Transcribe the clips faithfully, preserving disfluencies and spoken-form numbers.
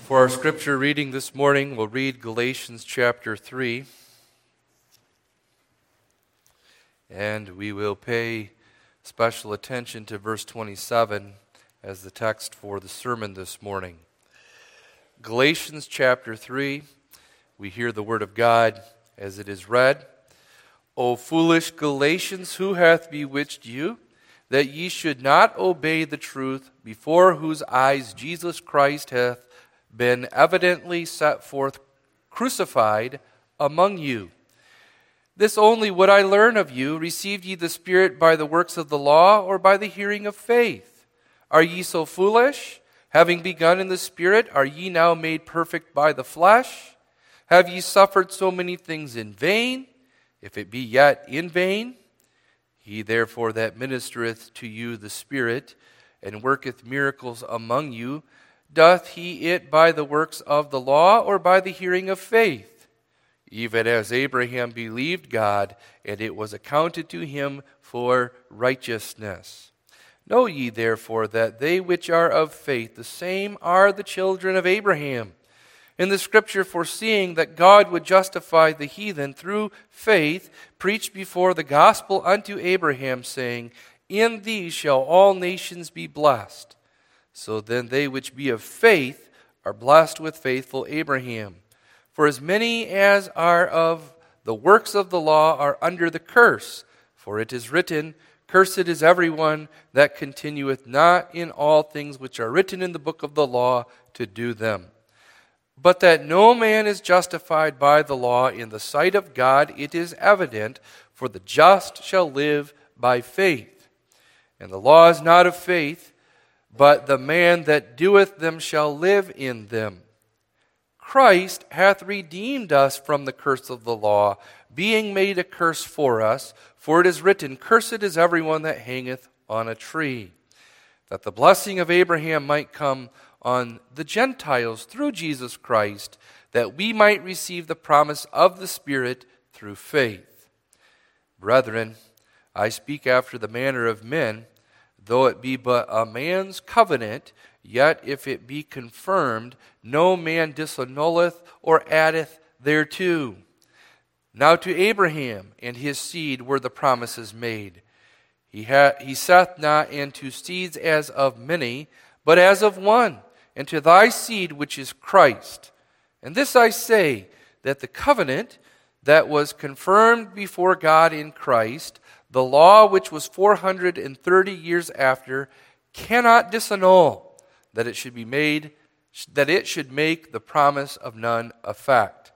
For our scripture reading this morning, we'll read Galatians chapter three. And we will pay special attention to verse twenty-seven as the text for the sermon this morning. Galatians chapter three, we hear the word of God as it is read. O foolish Galatians, who hath bewitched you, that ye should not obey the truth, before whose eyes Jesus Christ hath been evidently set forth crucified among you? This only would I learn of you. Received ye the Spirit by the works of the law, or by the hearing of faith? Are ye so foolish? Having begun in the Spirit, are ye now made perfect by the flesh? Have ye suffered so many things in vain, if it be yet in vain? He therefore that ministereth to you the Spirit, and worketh miracles among you, doth he it by the works of the law, or by the hearing of faith? Even as Abraham believed God, and it was accounted to him for righteousness. Know ye therefore that they which are of faith, the same are the children of Abraham. In the Scripture, foreseeing that God would justify the heathen through faith, preached before the gospel unto Abraham, saying, In thee shall all nations be blessed. So then they which be of faith are blessed with faithful Abraham. For as many as are of the works of the law are under the curse. For it is written, Cursed is everyone that continueth not in all things which are written in the book of the law to do them. But that no man is justified by the law in the sight of God, it is evident, for the just shall live by faith. And the law is not of faith, but the man that doeth them shall live in them. Christ hath redeemed us from the curse of the law, being made a curse for us. For it is written, Cursed is everyone that hangeth on a tree, that the blessing of Abraham might come on the Gentiles through Jesus Christ, that we might receive the promise of the Spirit through faith. Brethren, I speak after the manner of men. Though it be but a man's covenant, yet if it be confirmed, no man disannulleth or addeth thereto. Now to Abraham and his seed were the promises made. He, ha- he saith not unto seeds as of many, but as of one, and to thy seed which is Christ. And this I say, that the covenant that was confirmed before God in Christ, the law which was four hundred thirty years after, cannot disannul, that it should be made, that it should make the promise of none effect.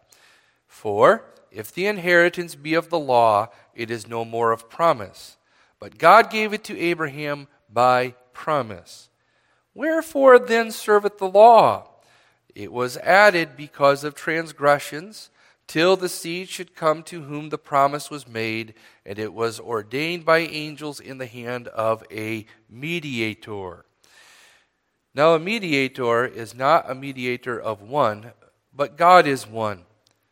For if the inheritance be of the law, it is no more of promise. But God gave it to Abraham by promise. Wherefore then serveth the law? It was added because of transgressions, till the seed should come to whom the promise was made, and it was ordained by angels in the hand of a mediator. Now a mediator is not a mediator of one, but God is one.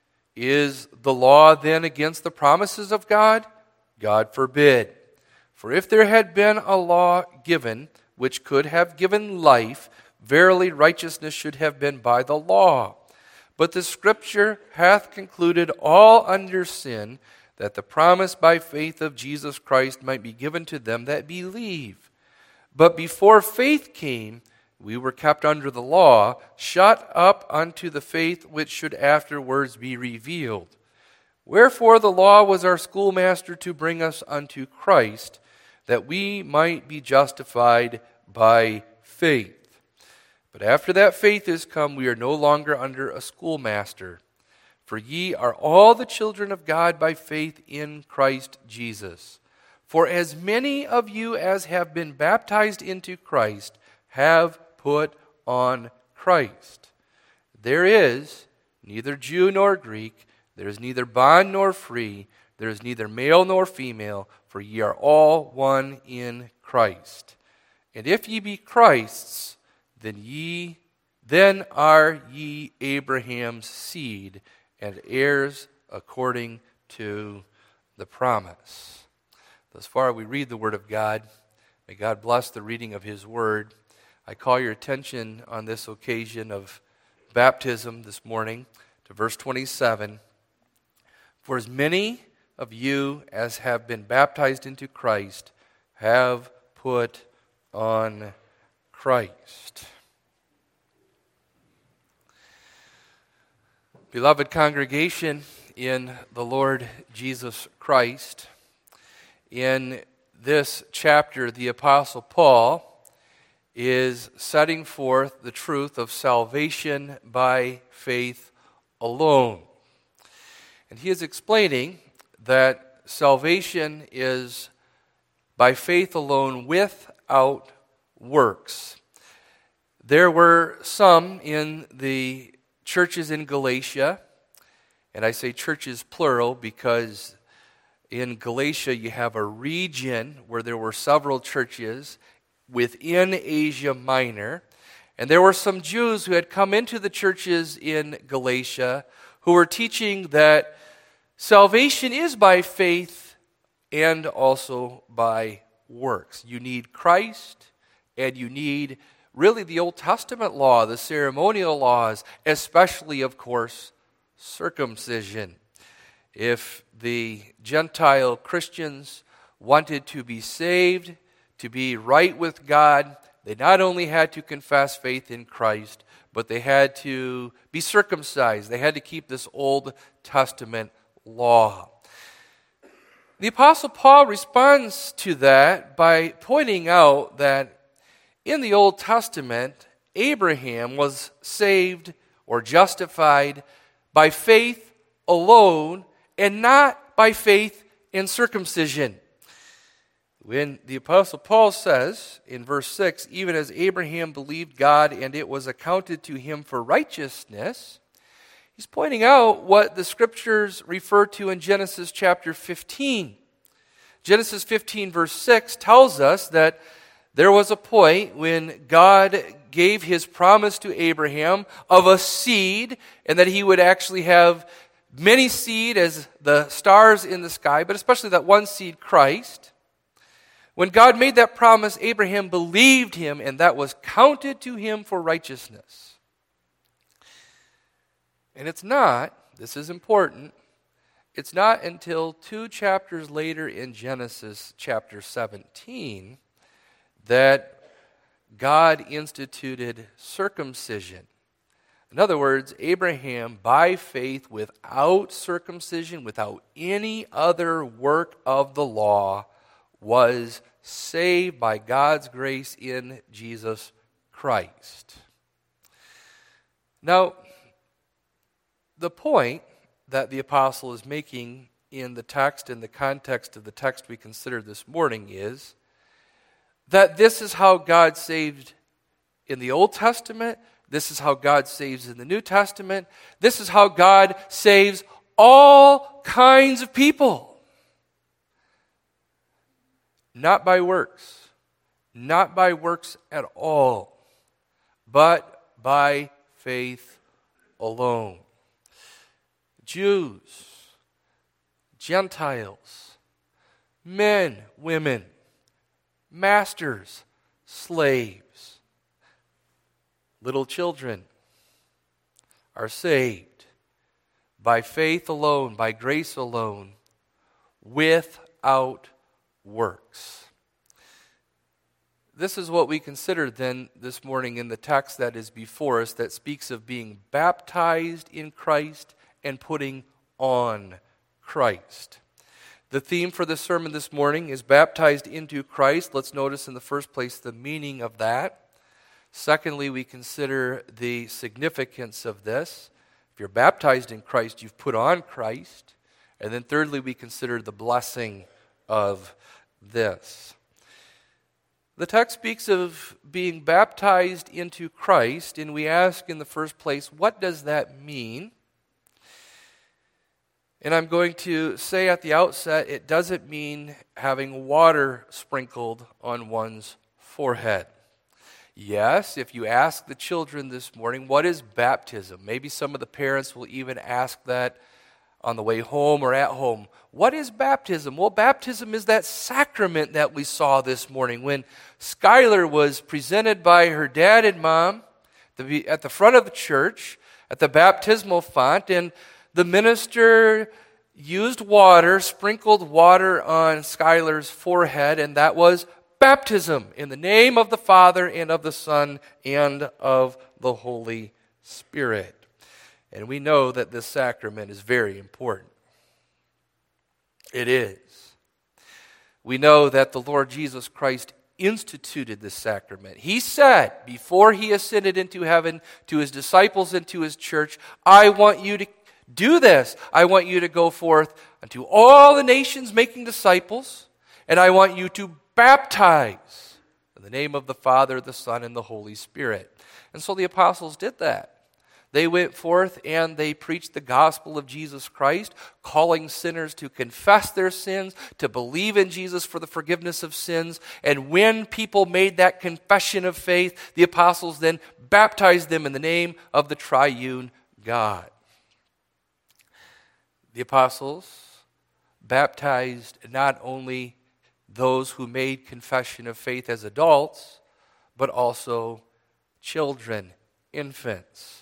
Is the law then against the promises of God? God forbid. For if there had been a law given, which could have given life, verily righteousness should have been by the law. But the Scripture hath concluded all under sin, that the promise by faith of Jesus Christ might be given to them that believe. But before faith came, we were kept under the law, shut up unto the faith which should afterwards be revealed. Wherefore the law was our schoolmaster to bring us unto Christ, that we might be justified by faith. But after that faith is come, we are no longer under a schoolmaster. For ye are all the children of God by faith in Christ Jesus. For as many of you as have been baptized into Christ have put on Christ. There is neither Jew nor Greek, there is neither bond nor free, there is neither male nor female, for ye are all one in Christ. And if ye be Christ's, then ye then are ye Abraham's seed, and heirs according to the promise. Thus far we read the Word of God. May God bless the reading of His Word. I call your attention on this occasion of baptism this morning to verse twenty-seven. For as many of you as have been baptized into Christ have put on Christ. Beloved congregation in the Lord Jesus Christ, in this chapter, the Apostle Paul is setting forth the truth of salvation by faith alone. And he is explaining that salvation is by faith alone without works. There were some in the churches in Galatia, and I say churches plural because in Galatia you have a region where there were several churches within Asia Minor, and there were some Jews who had come into the churches in Galatia who were teaching that salvation is by faith and also by works. You need Christ, and you need really the Old Testament law, the ceremonial laws, especially, of course, circumcision. If the Gentile Christians wanted to be saved, to be right with God, they not only had to confess faith in Christ, but they had to be circumcised. They had to keep this Old Testament law. The Apostle Paul responds to that by pointing out that in the Old Testament, Abraham was saved or justified by faith alone and not by faith in circumcision. When the Apostle Paul says in verse six, even as Abraham believed God and it was accounted to him for righteousness, he's pointing out what the Scriptures refer to in Genesis chapter fifteen. Genesis fifteen verse six tells us that there was a point when God gave his promise to Abraham of a seed, and that he would actually have many seed as the stars in the sky, but especially that one seed, Christ. When God made that promise, Abraham believed him, and that was counted to him for righteousness. And it's not, this is important, it's not until two chapters later in Genesis chapter seventeen that God instituted circumcision. In other words, Abraham, by faith, without circumcision, without any other work of the law, was saved by God's grace in Jesus Christ. Now, the point that the apostle is making in the text, in the context of the text we considered this morning, is that this is how God saved in the Old Testament. This is how God saves in the New Testament. This is how God saves all kinds of people. Not by works, not by works at all, but by faith alone. Jews, Gentiles, men, women, masters, slaves, little children are saved by faith alone, by grace alone, without works. This is what we consider then this morning in the text that is before us, that speaks of being baptized in Christ and putting on Christ. The theme for the sermon this morning is baptized into Christ. Let's notice in the first place the meaning of that. Secondly, we consider the significance of this. If you're baptized in Christ, you've put on Christ. And then thirdly, we consider the blessing of this. The text speaks of being baptized into Christ, and we ask in the first place, what does that mean? And I'm going to say at the outset, it doesn't mean having water sprinkled on one's forehead. Yes, if you ask the children this morning, what is baptism? Maybe some of the parents will even ask that on the way home or at home. What is baptism? Well, baptism is that sacrament that we saw this morning when Skylar was presented by her dad and mom at the front of the church. at the baptismal font, and the minister used water, sprinkled water on Skylar's forehead, and that was baptism in the name of the Father and of the Son and of the Holy Spirit. And we know that this sacrament is very important. It is. We know that the Lord Jesus Christ instituted this sacrament. He said, before he ascended into heaven, to his disciples and to his church, I want you to do this. I want you to go forth unto all the nations making disciples, and I want you to baptize in the name of the Father, the Son, and the Holy Spirit. And so the apostles did that. They went forth and they preached the gospel of Jesus Christ, calling sinners to confess their sins, to believe in Jesus for the forgiveness of sins. And when people made that confession of faith, the apostles then baptized them in the name of the triune God. The apostles baptized not only those who made confession of faith as adults, but also children, infants.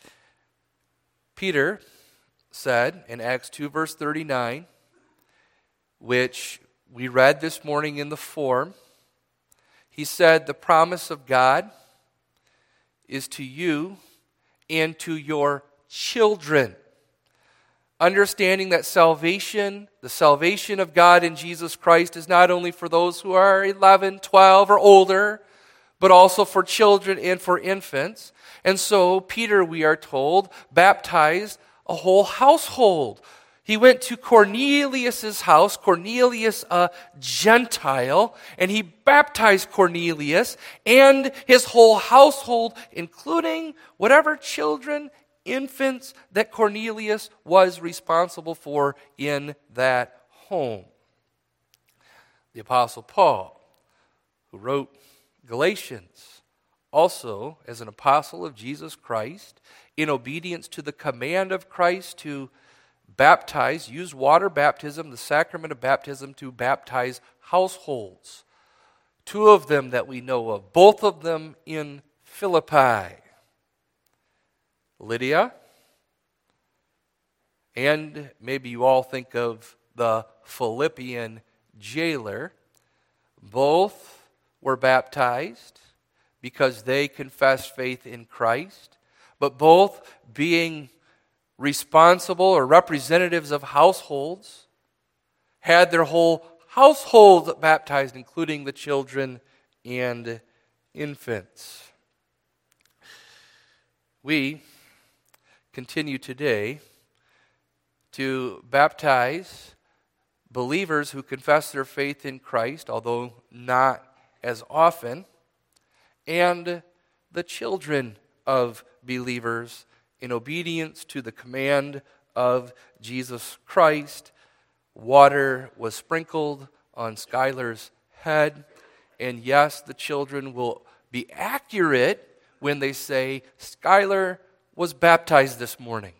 Peter said in Acts two, verse thirty-nine, which we read this morning in the form, he said, the promise of God is to you and to your children. Understanding that salvation, the salvation of God in Jesus Christ is not only for those who are eleven, twelve, or older, but also for children and for infants. And so Peter, we are told, baptized a whole household. He went to Cornelius' house, Cornelius a Gentile, and he baptized Cornelius and his whole household, including whatever children, infants that Cornelius was responsible for in that home. The Apostle Paul, who wrote Galatians, also as an apostle of Jesus Christ, in obedience to the command of Christ to baptize, use water baptism, the sacrament of baptism, to baptize households. Two of them that we know of, both of them in Philippi. Lydia, and maybe you all think of the Philippian jailer. Both were baptized because they confessed faith in Christ, but both being responsible or representatives of households, had their whole household baptized, including the children and infants. We continue today to baptize believers who confess their faith in Christ, although not as often, and the children of believers in obedience to the command of Jesus Christ. Water was sprinkled on Skylar's head, and yes, the children will be accurate when they say, Skylar was baptized this morning.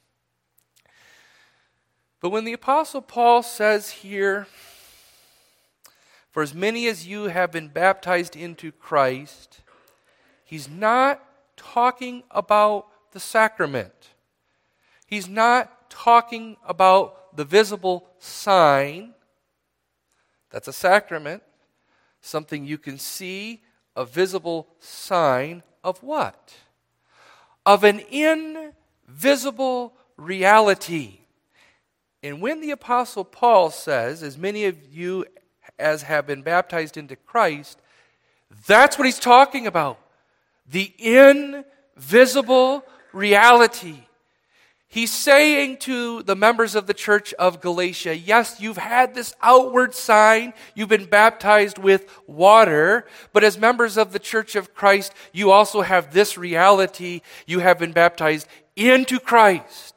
But when the Apostle Paul says here, for as many as you have been baptized into Christ, he's not talking about the sacrament. He's not talking about the visible sign. That's a sacrament. Something you can see, a visible sign of what? Of an invisible reality. And when the Apostle Paul says, as many of you as have been baptized into Christ, that's what he's talking about. The invisible reality. He's saying to the members of the church of Galatia, yes, you've had this outward sign, you've been baptized with water, but as members of the church of Christ, you also have this reality, you have been baptized into Christ.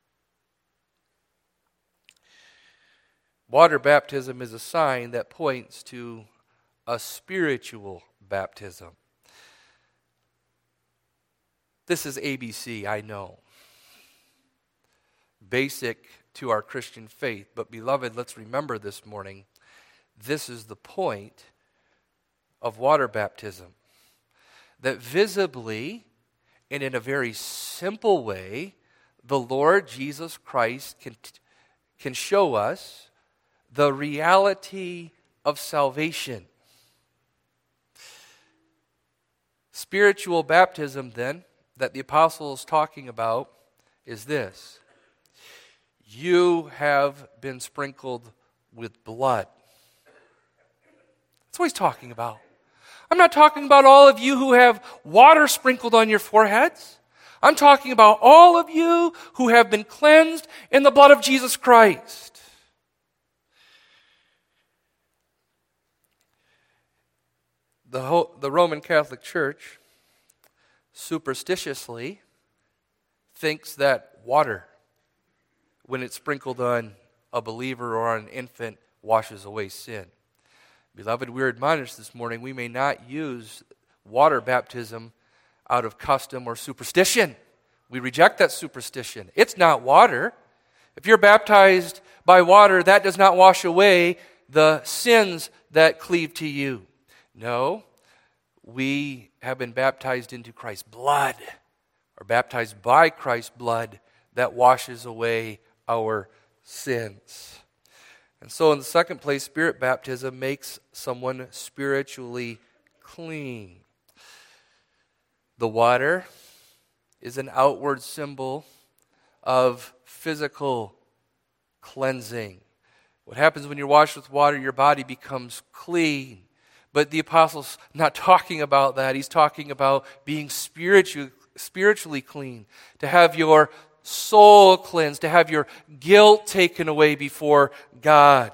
Water baptism is a sign that points to a spiritual baptism. This is A B C, I know. Basic to our Christian faith. But beloved, let's remember this morning, this is the point of water baptism. That visibly And in a very simple way, the Lord Jesus Christ can, can show us the reality of salvation. Spiritual baptism, then, that the apostle is talking about is this. You have been sprinkled with blood. That's what he's talking about. I'm not talking about all of you who have water sprinkled on your foreheads. I'm talking about all of you who have been cleansed in the blood of Jesus Christ. The, whole, the Roman Catholic Church superstitiously thinks that water, when it's sprinkled on a believer or on an infant, washes away sin. Beloved, we're admonished this morning we may not use water baptism out of custom or superstition. We reject that superstition. It's not water. If you're baptized by water, that does not wash away the sins that cleave to you. No, we have been baptized into Christ's blood, or baptized by Christ's blood that washes away our sins. And so in the second place, Spirit baptism makes someone spiritually clean. The water is an outward symbol of physical cleansing. What happens when you're washed with water, your body becomes clean. But the apostle's not talking about that. He's talking about being spiritual, spiritually clean, to have your soul cleansed, to have your guilt taken away before God.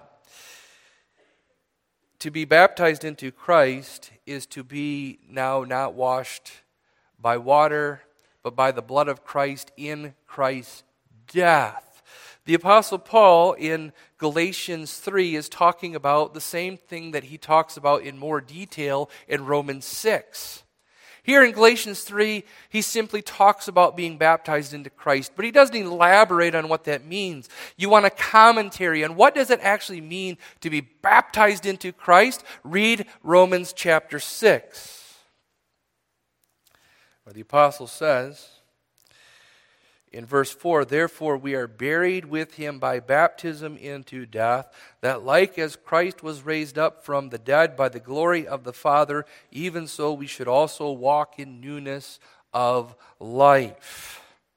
To be baptized into Christ is to be now not washed by water, but by the blood of Christ in Christ's death. The Apostle Paul in Galatians three is talking about the same thing that he talks about in more detail in Romans six. Here in Galatians three, he simply talks about being baptized into Christ, but he doesn't elaborate on what that means. You want a commentary on what does it actually mean to be baptized into Christ? Read Romans chapter six, where the apostle says in verse four, therefore we are buried with him by baptism into death, that like as Christ was raised up from the dead by the glory of the Father, even so we should also walk in newness of life.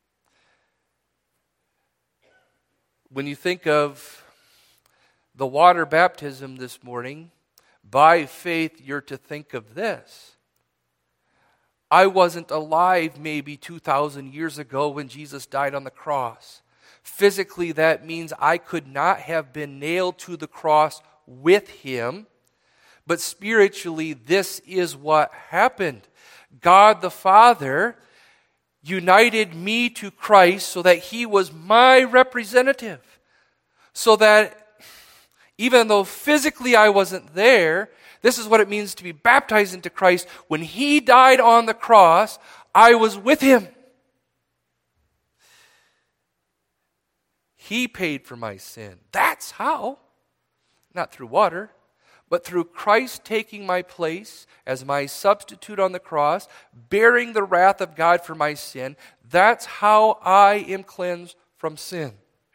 When you think of the water baptism this morning, by faith you're to think of this. I wasn't alive maybe two thousand years ago when Jesus died on the cross. Physically, that means I could not have been nailed to the cross with him. But spiritually, this is what happened. God the Father united me to Christ so that he was my representative. So that even though physically I wasn't there, this is what it means to be baptized into Christ. When he died on the cross, I was with him. He paid for my sin. That's how. Not through water, but through Christ taking my place as my substitute on the cross, bearing the wrath of God for my sin. That's how I am cleansed from sin.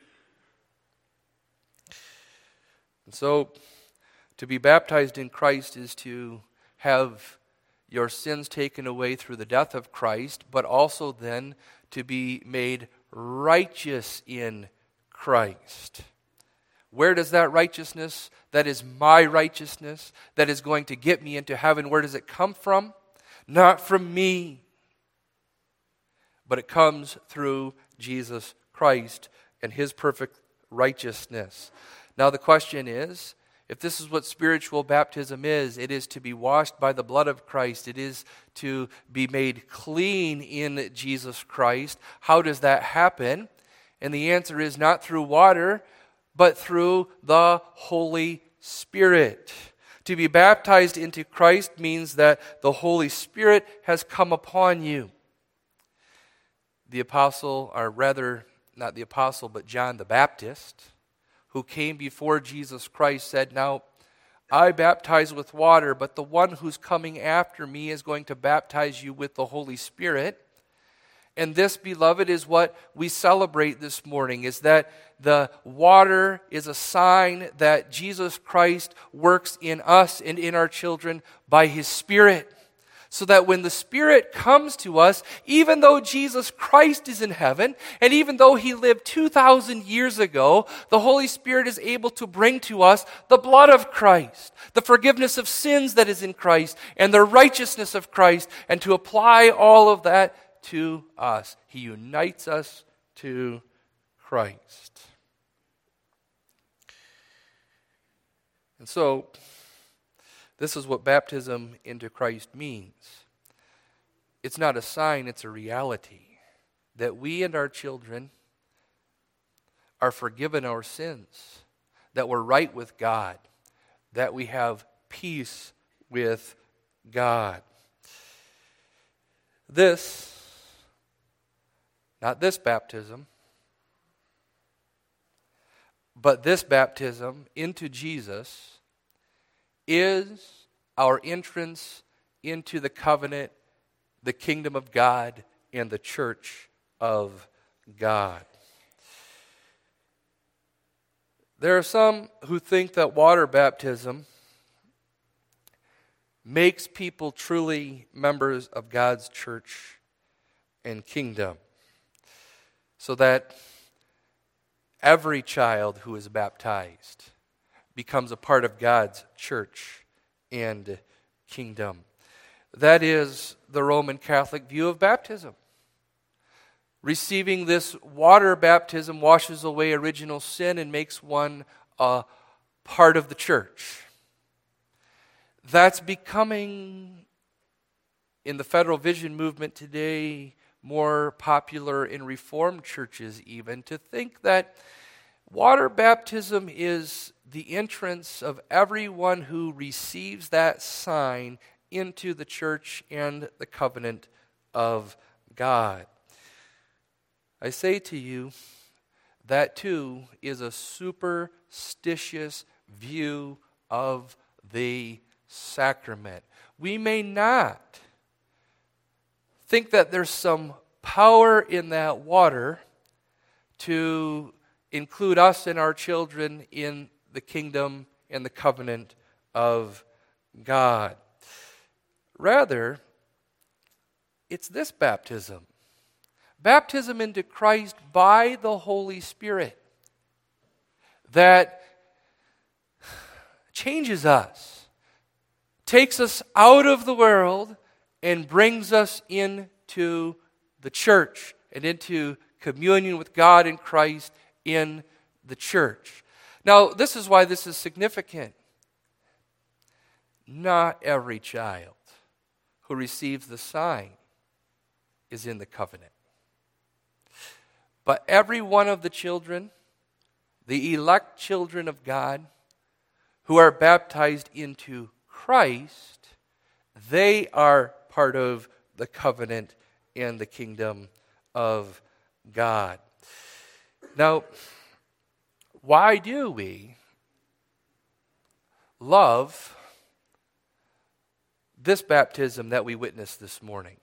And so, to be baptized in Christ is to have your sins taken away through the death of Christ, but also then to be made righteous in Christ. Where does that righteousness, that is my righteousness, that is going to get me into heaven, where does it come from? Not from me, but it comes through Jesus Christ and his perfect righteousness. Now the question is, if this is what spiritual baptism is, it is to be washed by the blood of Christ. It is to be made clean in Jesus Christ. How does that happen? And the answer is not through water, but through the Holy Spirit. To be baptized into Christ means that the Holy Spirit has come upon you. The apostle, or rather, not the apostle, but John the Baptist, who came before Jesus Christ, said, now, I baptize with water, but the one who's coming after me is going to baptize you with the Holy Spirit. And this, beloved, is what we celebrate this morning, is that the water is a sign that Jesus Christ works in us and in our children by His Spirit. So that when the Spirit comes to us, even though Jesus Christ is in heaven, and even though He lived two thousand years ago, the Holy Spirit is able to bring to us the blood of Christ, the forgiveness of sins that is in Christ, and the righteousness of Christ, and to apply all of that to us. He unites us to Christ. And so, this is what baptism into Christ means. It's not a sign, it's a reality. That we and our children are forgiven our sins. That we're right with God. That we have peace with God. This, not this baptism, but this baptism into Jesus is our entrance into the covenant, the kingdom of God, and the church of God. There are some who think that water baptism makes people truly members of God's church and kingdom, so that every child who is baptized becomes a part of God's church and kingdom. That is the Roman Catholic view of baptism. Receiving this water baptism washes away original sin and makes one a part of the church. That's becoming, in the Federal Vision movement today, more popular in Reformed churches even, to think that water baptism is the entrance of everyone who receives that sign into the church and the covenant of God. I say to you, that too is a superstitious view of the sacrament. We may not think that there's some power in that water to include us and our children in the kingdom and the covenant of God. Rather, it's this baptism. Baptism into Christ by the Holy Spirit that changes us, takes us out of the world, and brings us into the church and into communion with God in Christ in the church. Now, this is why this is significant. Not every child who receives the sign is in the covenant. But every one of the children, the elect children of God, who are baptized into Christ, they are part of the covenant and the kingdom of God. Now, why do we love this baptism that we witnessed this morning?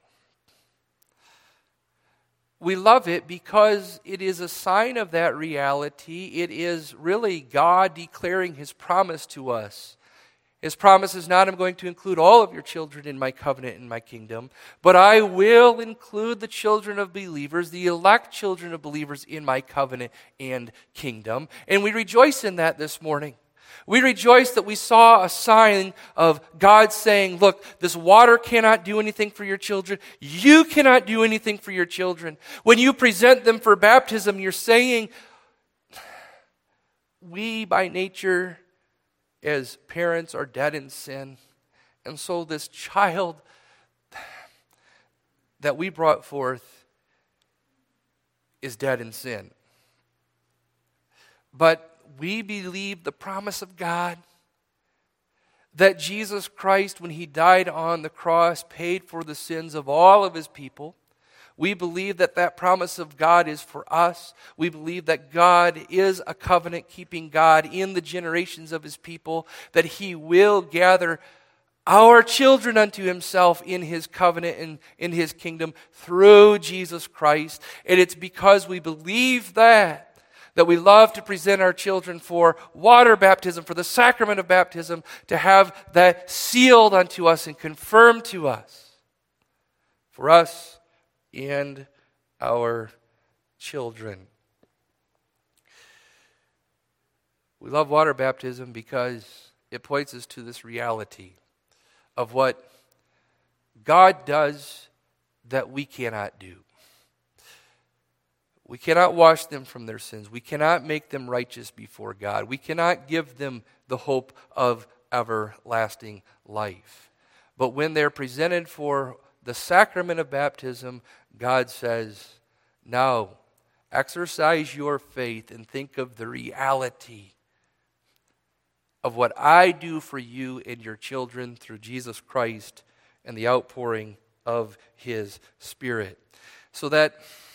We love it because it is a sign of that reality. It is really God declaring His promise to us. His promise is not, I'm going to include all of your children in my covenant and my kingdom, but I will include the children of believers, the elect children of believers in my covenant and kingdom. And we rejoice in that this morning. We rejoice that we saw a sign of God saying, look, this water cannot do anything for your children. You cannot do anything for your children. When you present them for baptism, you're saying, we by nature as parents are dead in sin. And so this child that we brought forth is dead in sin. But we believe the promise of God that Jesus Christ, when He died on the cross, paid for the sins of all of His people. We believe that that promise of God is for us. We believe that God is a covenant-keeping God in the generations of His people, that He will gather our children unto himself in his covenant and in his kingdom through Jesus Christ. And it's because we believe that, that we love to present our children for water baptism, for the sacrament of baptism, to have that sealed unto us and confirmed to us, for us and our children. We love water baptism because it points us to this reality of what God does that we cannot do. We cannot wash them from their sins. We cannot make them righteous before God. We cannot give them the hope of everlasting life. But when they're presented for the sacrament of baptism, God says, now exercise your faith and think of the reality of what I do for you and your children through Jesus Christ and the outpouring of his Spirit. So that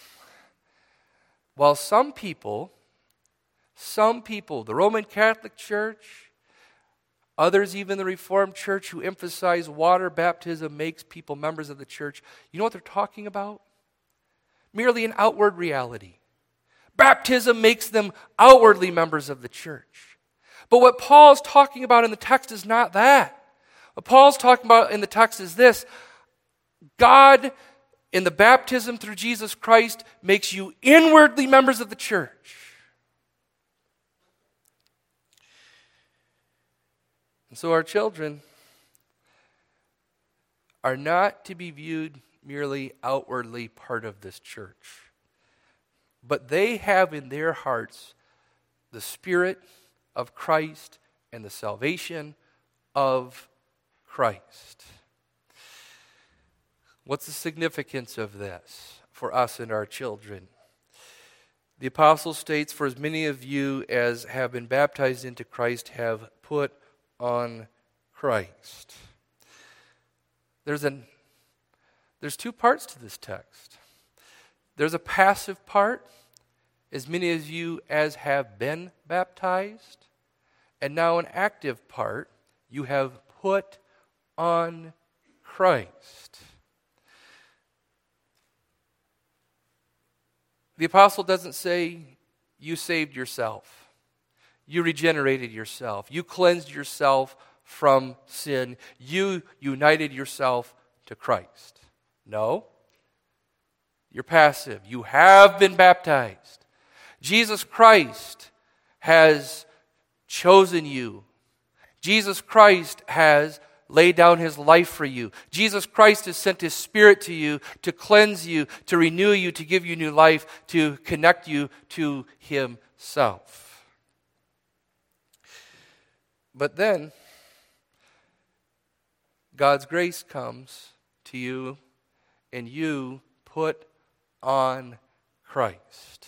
while some people, some people, the Roman Catholic Church, others even the Reformed Church who emphasize water baptism makes people members of the church, you know what they're talking about? Merely an outward reality. Baptism makes them outwardly members of the church. But what Paul's talking about in the text is not that. What Paul's talking about in the text is this: God, in the baptism through Jesus Christ, makes you inwardly members of the church. And so our children are not to be viewed merely outwardly part of this church, but they have in their hearts the Spirit of Christ and the salvation of Christ. What's the significance of this for us and our children? The apostle states, for as many of you as have been baptized into Christ have put on Christ. There's an there's two parts to this text. There's a passive part, as many of you as have been baptized. And now an active part, you have put on Christ. The apostle doesn't say you saved yourself. You regenerated yourself. You cleansed yourself from sin. You united yourself to Christ. No. You're passive. You have been baptized. Jesus Christ has chosen you. Jesus Christ has laid down his life for you. Jesus Christ has sent his Spirit to you to cleanse you, to renew you, to give you new life, to connect you to himself. But then, God's grace comes to you, and you put on Christ.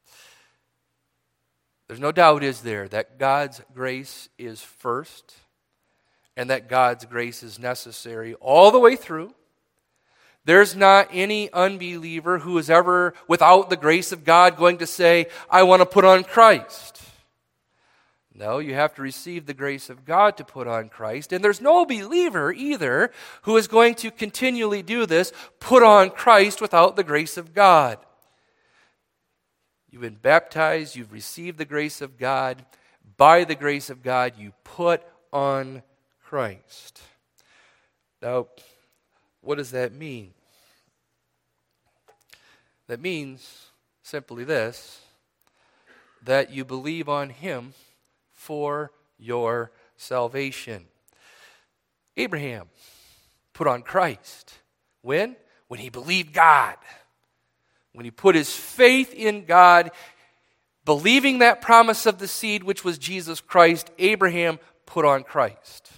There's no doubt, is there, that God's grace is first, and that God's grace is necessary all the way through. There's not any unbeliever who is ever, without the grace of God, going to say, I want to put on Christ. No, you have to receive the grace of God to put on Christ. And there's no believer either who is going to continually do this, put on Christ without the grace of God. You've been baptized, you've received the grace of God. By the grace of God, you put on Christ. Now, what does that mean? That means simply this, that you believe on him for your salvation. Abraham put on Christ. When? When he believed God. When he put his faith in God, believing that promise of the seed, which was Jesus Christ, Abraham put on Christ.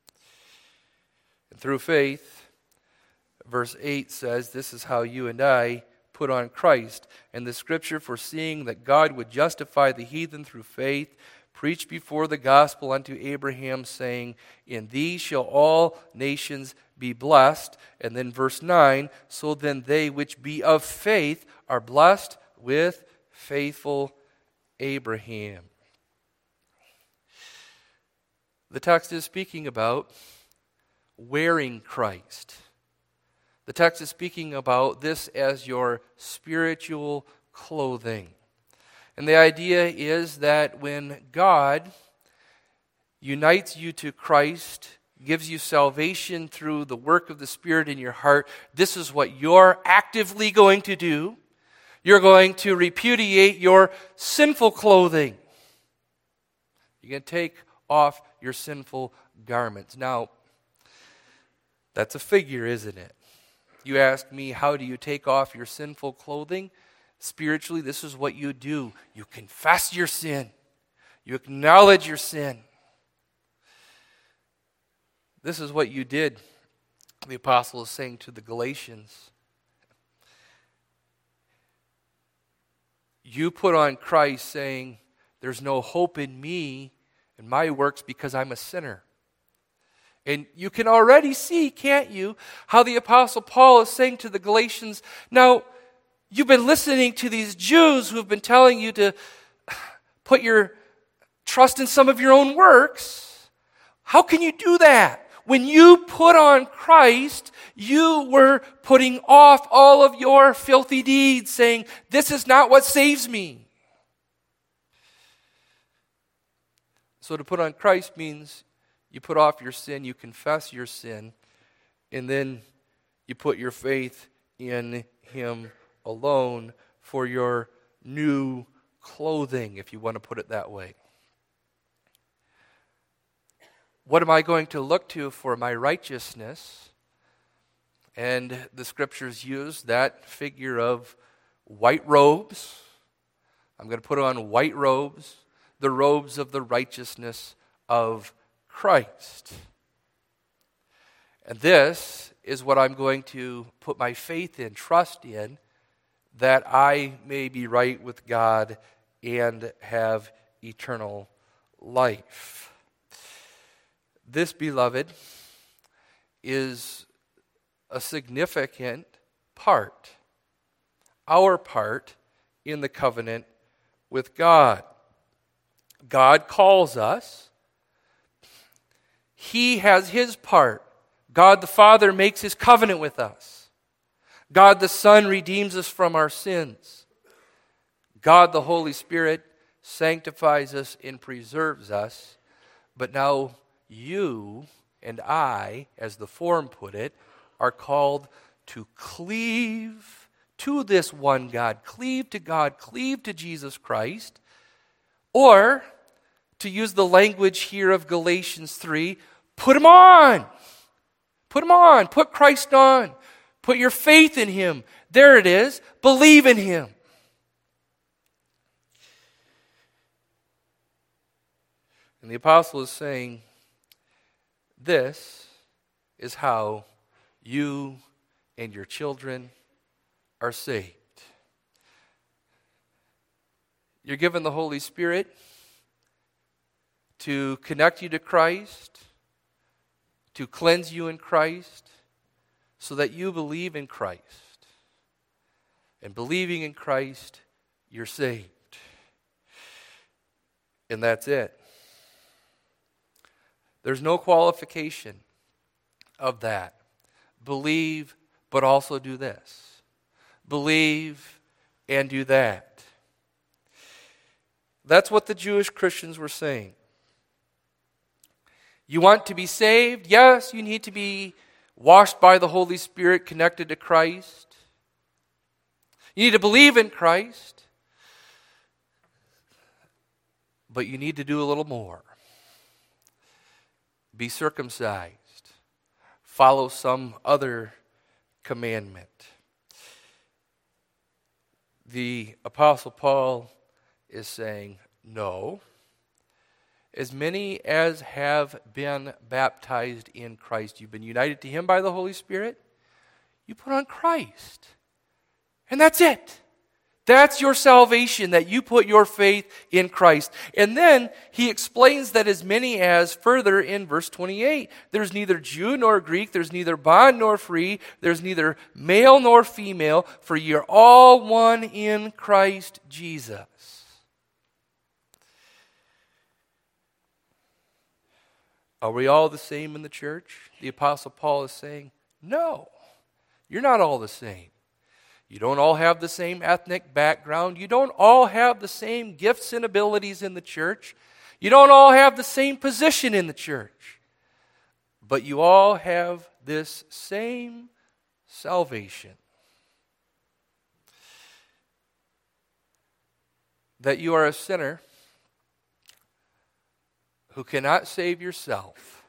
And through faith, verse eight says, this is how you and I put on Christ. And the scripture, foreseeing that God would justify the heathen through faith, preached before the gospel unto Abraham, saying, in thee shall all nations be blessed. And then verse nine, so then they which be of faith are blessed with faithful Abraham. The text is speaking about wearing Christ. The text is speaking about this as your spiritual clothing. And the idea is that when God unites you to Christ, gives you salvation through the work of the Spirit in your heart, this is what you're actively going to do. You're going to repudiate your sinful clothing. You're going to take off your sinful garments. Now, that's a figure, isn't it? You ask me, how do you take off your sinful clothing? Spiritually, this is what you do. You confess your sin. You acknowledge your sin. This is what you did, the apostle is saying to the Galatians. You put on Christ saying, there's no hope in me and my works because I'm a sinner. And you can already see, can't you, how the Apostle Paul is saying to the Galatians, now, you've been listening to these Jews who have been telling you to put your trust in some of your own works. How can you do that? When you put on Christ, you were putting off all of your filthy deeds, saying, this is not what saves me. So to put on Christ means you put off your sin, you confess your sin, and then you put your faith in Him alone for your new clothing, if you want to put it that way. What am I going to look to for my righteousness? And the scriptures use that figure of white robes. I'm going to put on white robes, the robes of the righteousness of Christ. And this is what I'm going to put my faith in, trust in, that I may be right with God and have eternal life. This, beloved, is a significant part, our part in the covenant with God. God calls us. He has His part. God the Father makes His covenant with us. God the Son redeems us from our sins. God the Holy Spirit sanctifies us and preserves us. But now you and I, as the form put it, are called to cleave to this one God, cleave to God, cleave to Jesus Christ, or, to use the language here of Galatians three, put Him on. Put Him on. Put Christ on. Put your faith in Him. There it is. Believe in Him. And the apostle is saying, this is how you and your children are saved. You're given the Holy Spirit to connect you to Christ, to cleanse you in Christ, so that you believe in Christ. And believing in Christ, you're saved. And that's it. There's no qualification of that. Believe, but also do this. Believe and do that. That's what the Jewish Christians were saying. You want to be saved? Yes, you need to be washed by the Holy Spirit, connected to Christ. You need to believe in Christ. But you need to do a little more. Be circumcised. Follow some other commandment. The Apostle Paul is saying, no. As many as have been baptized in Christ, you've been united to Him by the Holy Spirit, you put on Christ. And that's it. That's your salvation, that you put your faith in Christ. And then he explains that as many as, further in verse twenty-eight, there's neither Jew nor Greek, there's neither bond nor free, there's neither male nor female, for ye are all one in Christ Jesus. Are we all the same in the church? The Apostle Paul is saying, no, you're not all the same. You don't all have the same ethnic background. You don't all have the same gifts and abilities in the church. You don't all have the same position in the church. But you all have this same salvation. That you are a sinner who cannot save yourself.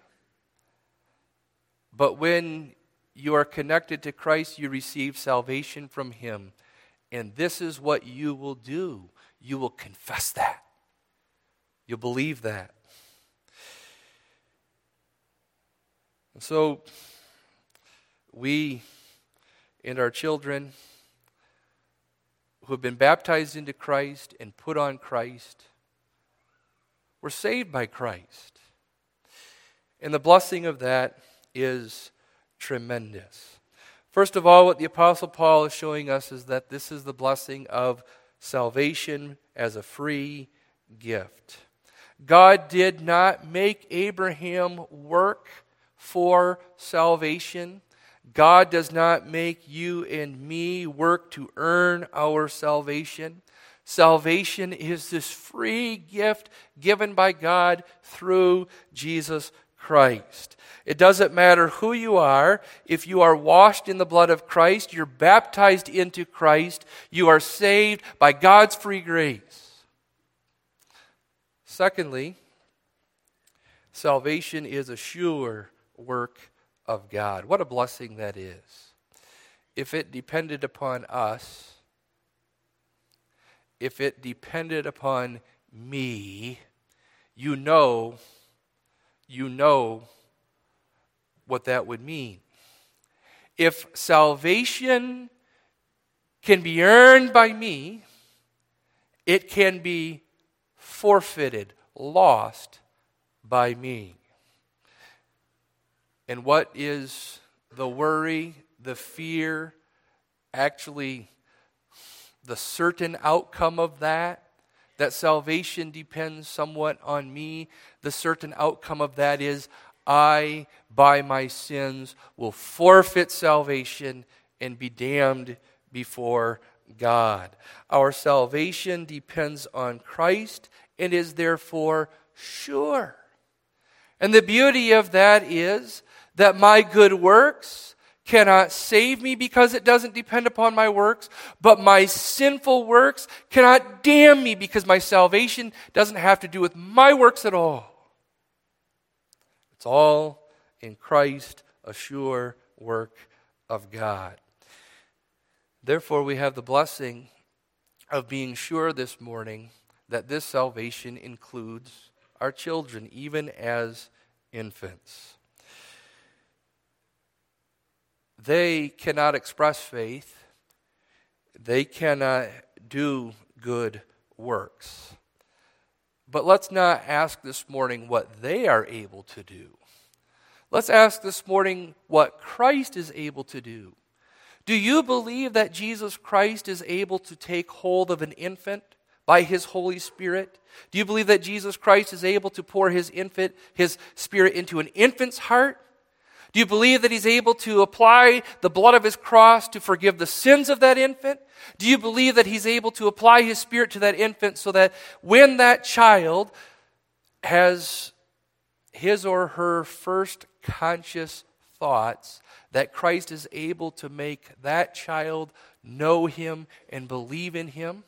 But when you are connected to Christ, you receive salvation from Him. And this is what you will do. You will confess that. You'll believe that. And so, we and our children who have been baptized into Christ and put on Christ, we're saved by Christ. And the blessing of that is tremendous. First of all, what the Apostle Paul is showing us is that this is the blessing of salvation as a free gift. God did not make Abraham work for salvation. God does not make you and me work to earn our salvation. Salvation is this free gift given by God through Jesus Christ. It doesn't matter who you are. If you are washed in the blood of Christ, you're baptized into Christ, you are saved by God's free grace. Secondly, salvation is a sure work of God. What a blessing that is. If it depended upon us, if it depended upon me, you know, you know what that would mean. If salvation can be earned by me, it can be forfeited, lost by me. And what is the worry, the fear, actually the certain outcome of that? That salvation depends somewhat on me. The certain outcome of that is I, by my sins, will forfeit salvation and be damned before God. Our salvation depends on Christ and is therefore sure. And the beauty of that is that my good works cannot save me because it doesn't depend upon my works, but my sinful works cannot damn me because my salvation doesn't have to do with my works at all. It's all in Christ, a sure work of God. Therefore, we have the blessing of being sure this morning that this salvation includes our children, even as infants. They cannot express faith. They cannot do good works. But let's not ask this morning what they are able to do. Let's ask this morning what Christ is able to do. Do you believe that Jesus Christ is able to take hold of an infant by His Holy Spirit? Do you believe that Jesus Christ is able to pour His infant, His Spirit into an infant's heart? Do you believe that He's able to apply the blood of His cross to forgive the sins of that infant? Do you believe that He's able to apply His Spirit to that infant so that when that child has his or her first conscious thoughts, that Christ is able to make that child know Him and believe in Him?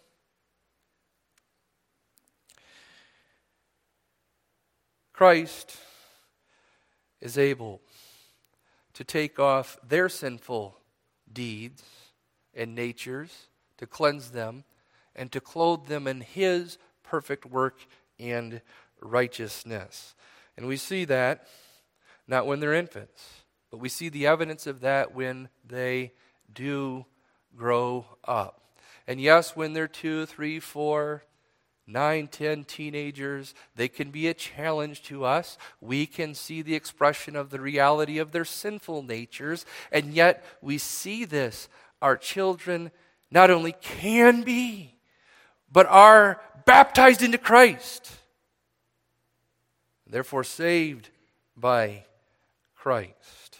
Christ is able to take off their sinful deeds and natures, to cleanse them, and to clothe them in His perfect work and righteousness. And we see that not when they're infants, but we see the evidence of that when they do grow up. And yes, when they're two, three, four, nine, ten teenagers, they can be a challenge to us. We can see the expression of the reality of their sinful natures, and yet we see this. Our children not only can be, but are baptized into Christ, therefore saved by Christ.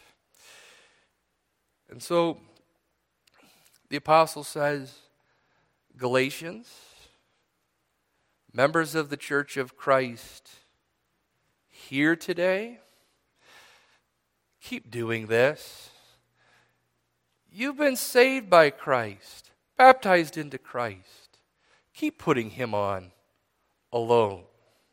And so the apostle says, Galatians, members of the Church of Christ here today, keep doing this. You've been saved by Christ, baptized into Christ. Keep putting him on alone.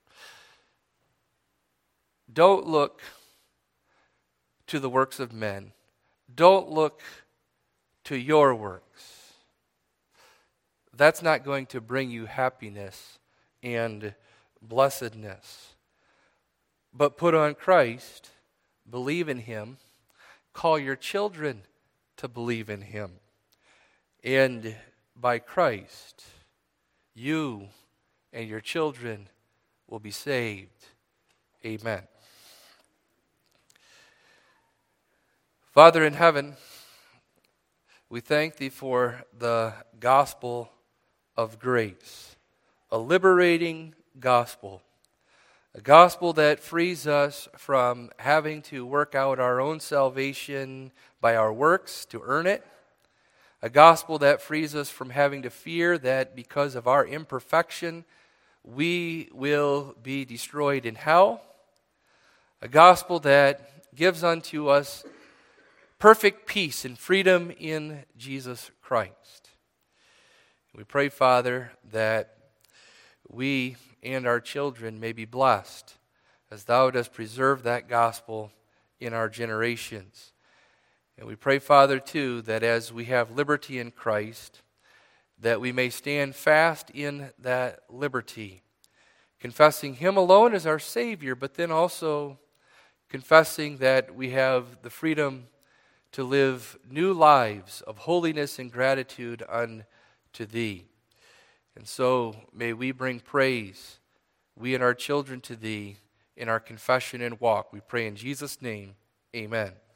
Don't look to the works of men. Don't look to your works. That's not going to bring you happiness and blessedness. But put on Christ, believe in him, call your children to believe in him. And by Christ, you and your children will be saved. Amen. Father in heaven, we thank thee for the gospel of grace, a liberating gospel, a gospel that frees us from having to work out our own salvation by our works to earn it, a gospel that frees us from having to fear that because of our imperfection, we will be destroyed in hell, a gospel that gives unto us perfect peace and freedom in Jesus Christ. We pray, Father, that we and our children may be blessed as thou dost preserve that gospel in our generations. And we pray, Father, too, that as we have liberty in Christ, that we may stand fast in that liberty, confessing him alone as our Savior, but then also confessing that we have the freedom to live new lives of holiness and gratitude unto thee. And so may we bring praise, we and our children, to thee in our confession and walk. We pray in Jesus' name, amen.